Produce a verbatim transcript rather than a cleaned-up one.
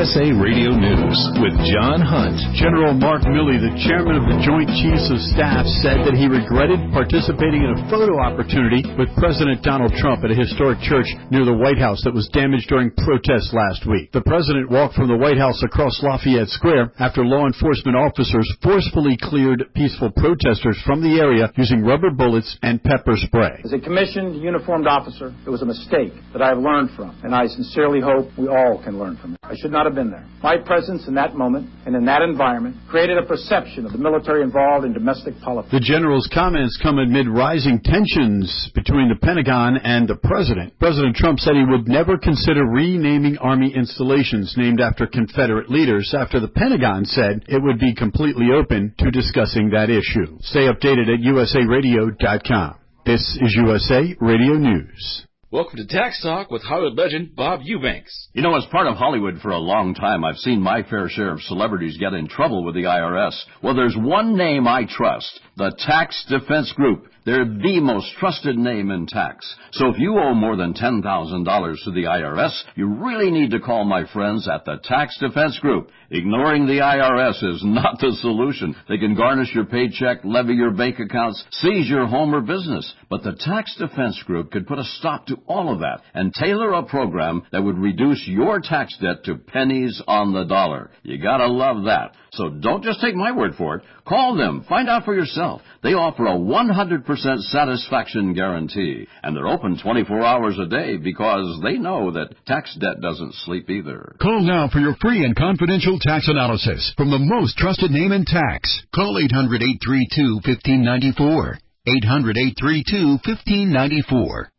S A Radio News with John Hunt. General Mark Milley, the chairman of the Joint Chiefs of Staff, said that he regretted participating in a photo opportunity with President Donald Trump at a historic church near the White House that was damaged during protests last week. The president walked from the White House across Lafayette Square after law enforcement officers forcefully cleared peaceful protesters from the area using rubber bullets and pepper spray. As a commissioned, uniformed officer, it was a mistake that I have learned from, and I sincerely hope we all can learn from it. I should not have been there. My presence in that moment and in that environment created a perception of the military involved in domestic politics. The general's comments come amid rising tensions between the Pentagon and the president. President Trump said he would never consider renaming Army installations named after Confederate leaders after the Pentagon said it would be completely open to discussing that issue. Stay updated at U S A radio dot com. This is U S A Radio News. Welcome to Tax Talk with Hollywood legend Bob Eubanks. You know, as part of Hollywood for a long time, I've seen my fair share of celebrities get in trouble with the I R S. Well, there's one name I trust, the Tax Defense Group. They're the most trusted name in tax. So if you owe more than ten thousand dollars to the I R S, you really need to call my friends at the Tax Defense Group. Ignoring the I R S is not the solution. They can garnish your paycheck, levy your bank accounts, seize your home or business. But the Tax Defense Group could put a stop to all of that and tailor a program that would reduce your tax debt to pennies on the dollar. You gotta love that. So don't just take my word for it. Call them. Find out for yourself. They offer a one hundred percent satisfaction guarantee. And they're open twenty-four hours a day because they know that tax debt doesn't sleep either. Call now for your free and confidential tax analysis from the most trusted name in tax. Call eight hundred, eight three two, one five nine four. eight hundred, eight three two, one five nine four.